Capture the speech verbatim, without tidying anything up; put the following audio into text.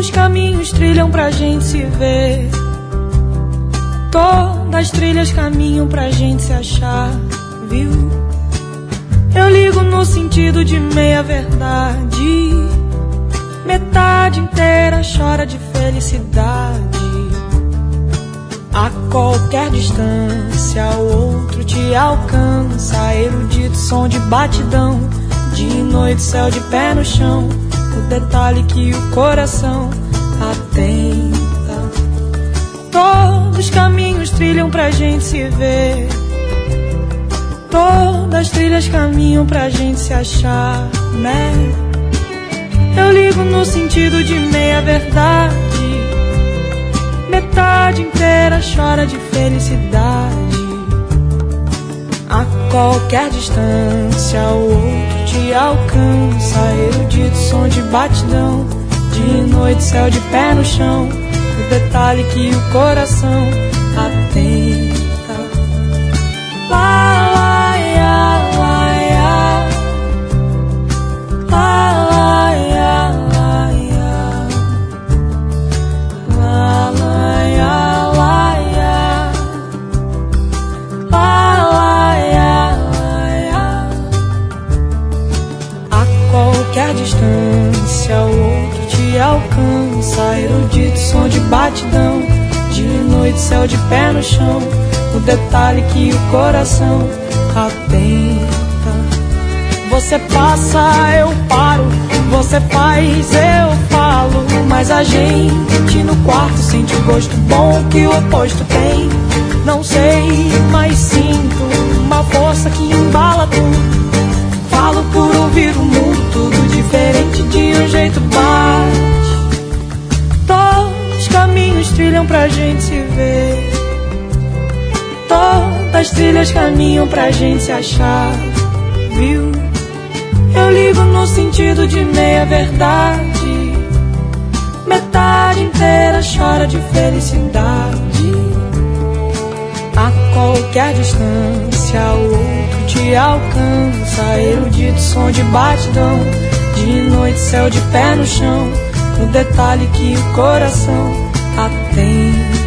Todos os caminhos trilham pra gente se ver. Todas as trilhas caminham pra gente se achar, viu? Eu ligo no sentido de meia verdade. Metade inteira chora de felicidade. A qualquer distância o outro te alcança. Erudito som de batidão. De noite céu de pé no chão. O detalhe que o coração atenta. Todos os caminhos trilham pra gente se ver. Todas as trilhas caminham pra gente se achar, né? Eu ligo no sentido de meia verdade. Metade inteira chora de felicidade. A qualquer distância o outro te alcança. Erudito som de batidão. De noite céu de pé no chão. O detalhe que o coração atenta. Lá, lá, ia, lá, ia. Lá, lá, ia, lá, ia. Lá, lá, ia, lá, ia. Lá, lá, ia, lá, ia. A qualquer distância o outro te alcança. Erudito som de batidão. De noite céu de pé no chão. O detalhe que o coração atenta. Você passa, eu paro. Você faz, eu falo. Mas a gente no quarto sente o gosto bom que o oposto tem. Não sei, mas sinto uma força que embala tudo. Falo por ouvir o mundo, tudo diferente de um jeito bate. Todos os caminhos trilham pra gente se ver. Todas as trilhas caminham pra gente se achar, viu? Eu ligo no sentido de meia verdade. Metade inteira chora de felicidade. A qualquer distância o outro te alcança. Erudito som de batidão. De noite céu de pé no chão. O detalhe que o coração atende.